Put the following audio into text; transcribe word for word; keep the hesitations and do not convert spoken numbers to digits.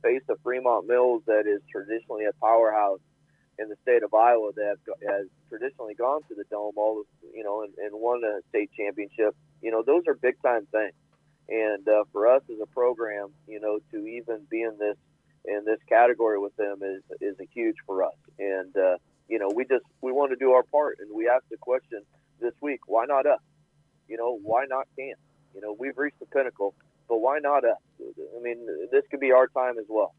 face a Fremont Mills that is traditionally a powerhouse in the state of Iowa that has traditionally gone to the Dome, all you know, and, and won a state championship. You know, those are big time things. And uh, for us as a program, you know, to even be in this in this category with them is is a huge for us. And uh, you know, we just we want to do our part, and we asked the question this week: why not us? You know, why not Camp? You know, we've reached the pinnacle, but why not us? I mean, this could be our time as well.